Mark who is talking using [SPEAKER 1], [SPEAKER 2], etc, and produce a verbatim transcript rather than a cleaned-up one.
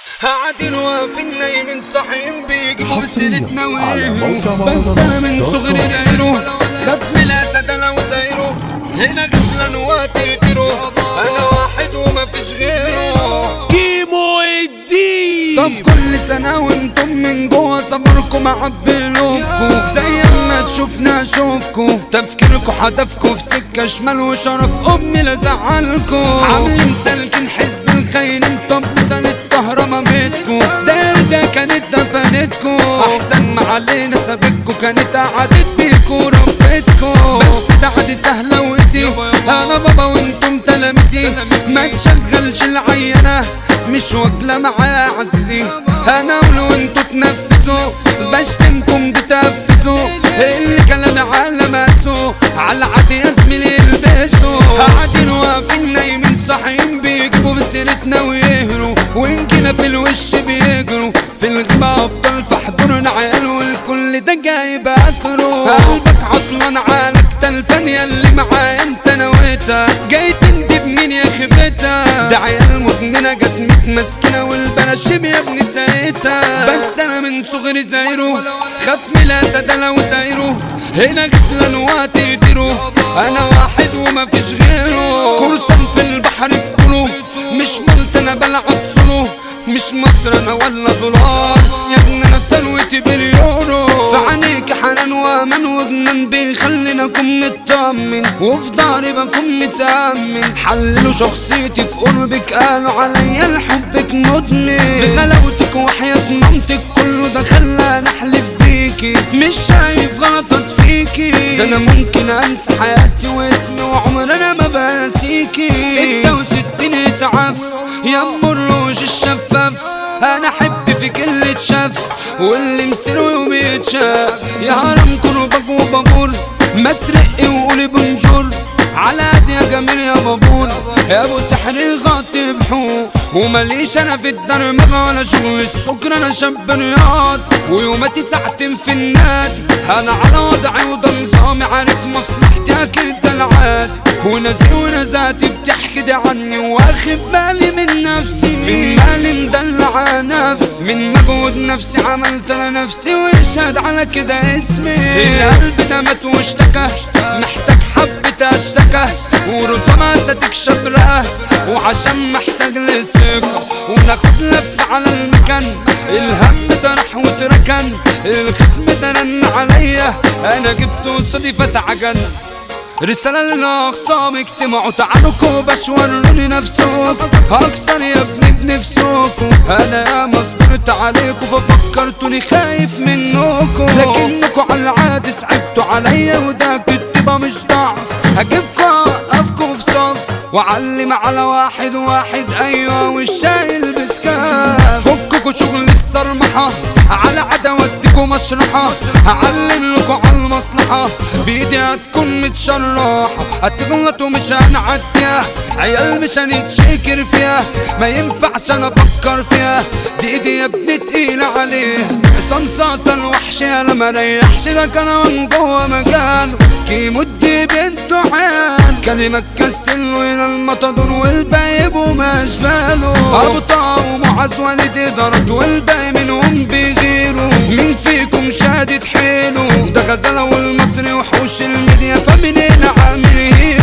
[SPEAKER 1] قاعدين واقفين نايمين صاحيين بيجيبوا بسيرتنا ويهروا، بس انا من صغري دايره ختم الاسد انا وزايره، هنا غسلان وتقدروا انا واحد ومفيش غيره.
[SPEAKER 2] كيمو الدين.
[SPEAKER 1] طب كل سنة وانتم من جوا صبركم عبلوكوا، زي ما تشوفنا اشوفكوا، تفكيركوا هدفكوا في سكة شمال وشرف امي لزعلكوا، عاملين سالكين حزب الخاينين. طب سنة طهرة بيتكوا داير ده كانت دفنتكوا، احسن ما علينا سابتكوا كانت قعدت بيكوا ربتكوا، بس ده عادي سهلة وإيزي، انا بابا وانتم تلاميذي، ما تشغلش العينة مش واكلة معايا عزيزي، انا ولو انتوا تنفذوا بشتمكم بتنفذوا، اللي كان العالم اسو على عادي يا زميلي يلبسوا، قاعدين واقفين نايمين صاحيين بيجيبوا بسيرتنا ويهروا، وان جينا في الوش بيجروا في الغيبة ابطال في حضورنا عيال، والكل ده جايب اخره، قلبك عطلان عالك تلفان ياللي معايا انت نويتها، جاي تندب مين يا خيبتها، ده عيال مدمنة جت متمسكنة والبناشيم يا ابني سايتها، بس انا من صغري زايره خاف من الاسد انا وزايره، هنا غسلان وتقدروا انا واحد ومفيش غيره، قرصان في البحر بطوله مش ملت انا بلعب سولو، مش مصر انا ولا دولار يا ابني انا ثروتي باليورو، في عينيك حنان وامان وجنان بيخلينا اكون مطمن، وفي ضهري بكون متأمن، حللوا شخصيتي في قربك قالوا عليا لحبك مدمن، بغلاوتك وحياة مامتك كله ده خلاني احلف بيكي، مش شايف غلطات فيكي، ده انا ممكن انسى حياتي واسمي وعمر انا ما بنسيكي، ستة وستين اسعاف يا ام الروج الشفاف، انا احب فيك اللي اتشاف واللي مسيره يوم يتشاف، يا هرم كربك وبابور ما ترقي وقولي بنجور، على قد يا جميل يا بابور يا ابو سحر غطي بحور، وماليش انا في الدرمغه ولا شغل السكر، انا شاب رياض ويوماتي ساعتين في النادي، انا على وضعي وده نظامي عارف مصلحتي اكيد ده العادي، ونزي ونزاتي بتحكي دي عني واخد بالي من نفسي، من بالي مدلع نفسي، من مجهود نفسي عملت انا نفسي ويشهد على كده اسمي، القلب ده مات واشتكى محتاج حبة اشتكى، ورسومها ستكشف رقه وعشان محتاج لثقة، وناخد لف على المكان، الهم ده راح واتركن، الخصم ده رن عليا انا جبته قصادي فتعجن، رسالة للأخصام اجتمعوا تعالوا كوباش وروني نفسكم، هكسر يا ابني بنفسكم، انا يا صبرت عليكم ففكرتوني خايف منكم، لكنكم على العادي صعبتوا عليا وده كتبة مش ضعف، هجيبكم اوقفكم في صف وعلم على واحد واحد ايوه والشايل بسكاف، فككوا شغل الصرمحة على عداوتكم مشرحة، هعلم لكم على المصلحة بايدي هتكون متشرحة، هتغلطوا مش هنعديها عيال مش هنتشكر فيها، ما ينفعش انا افكر فيها دي ايدي يا ابني تقيلة عليها، صنصاصة الوحش انا ما ريحش لك انا من جوا مجاله، كيمو الدين بنته عيال كلمة كاستل وين المطادور والباقي وما اشباله، ابو طه ومعز والدي ضرب والباقي منهم بيغيروا، مين فيكم شادد حيله ده غزالة والمصري وحوش الميديا فمنين عامل هيرو.